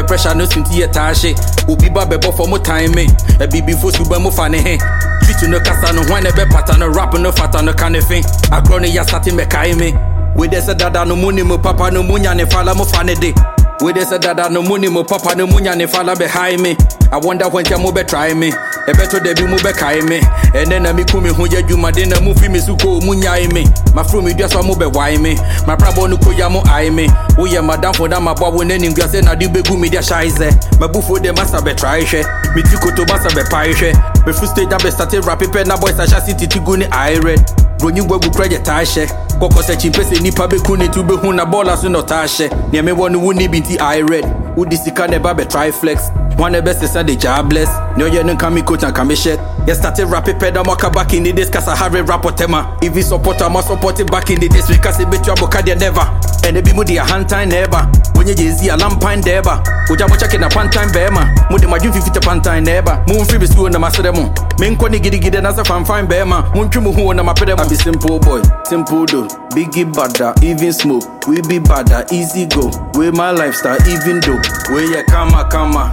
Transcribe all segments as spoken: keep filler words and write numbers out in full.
pressure no sinti ye tashi. Ubi ba bebo for mo time me. E bibi fo suba mo fane he. Treat no kasa no one be pattern no rap no fata no kanefin. Akro ne ya sati me kai me. We de se dada no money mo papa no munya ne fala mo fane de. We de se dada no money mo papa no munya ne fala behind me. I wonder when ya mo be try me. E beto de bi mo be kai me. And then me kumi ho ya dwuma de na mo fi me suko munya me. My fru me dwa so mo be why me. My brabo no ko ya mo ai me. Wo ye madam for that my boy na nim gase na di begu me dia shaize. My bufo de masa be try hwe. Me ti koto masa be pai hwe. Me fu stage be started rap pe na boys a city ti go ni I read. Ronyu gwagu credit tashe. Koko se chimpese nipa be kuni tu be hu na bola so no tashe. Ne me wonu wuni binti I read. Udi sika neba be try flex. One the best is the jobless. No ye no kami coach and kami shit. You started rapping pedal moka back in the days cause I have a rap tema. If you support I must support it back in the days because it bet you abokadia never. And the be mudi a hand time never. When you jay-z a lampine deba. Uja mo check in a pan time bema. Mudi ma jun fifty pan time never. Moon free be school na masedemo. Men kwani gidi gidi na sa fan fine bema. Moon chumu hu na mapedemo. I be simple boy, simple do. Biggie badder, even smoke. We be badder, easy go. Way my lifestyle, even though. Way ya kama kama.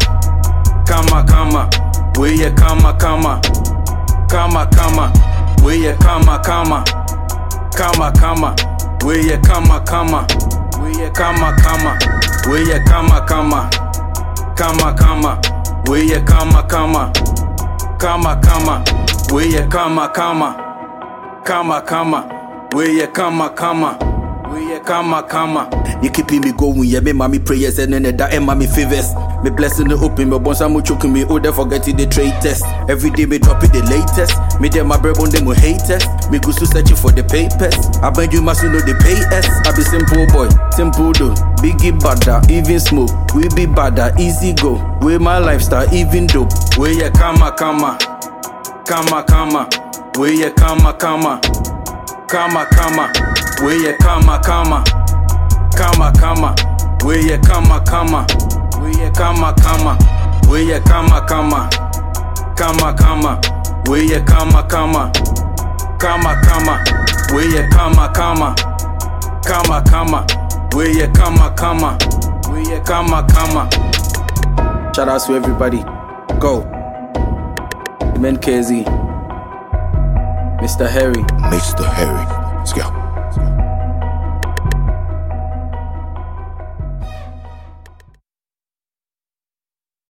Kama kama, we ye kama kama, kama kama, we ye kama kama, kama kama, we ye kama kama, we ye kama kama, we ye kama kama, kama kama, we ye kama kama, kama kama, we ye kama kama, kama kama, we ye kama kama. We ye kama kama. You keeping me going, yeah, me mommy prayers and then that and mommy favors. Me blessing the open, me bonsa mo choking me, oh, they forgetting the trade test. Every day me dropping the latest. Me them my bread on them will hate us. Me go to searching for the papers. I beg you must know the pay us. I be simple boy, simple though. Biggie badder, even smoke. We be badder, easy go. We my lifestyle, even dope. We ye kama kama, kama kama. We ye kama kama, kama kama. We ye kama kama, kama kama. We ye kama kama, we ye kama kama. We ye kama kama, kama kama. We ye kama kama, kama kama. We ye kama kama, kama kama. We ye kama kama, we ye kama kama. Shout out to everybody. Go. Men K Z, Mister Harry. Mister Harry. Let's go.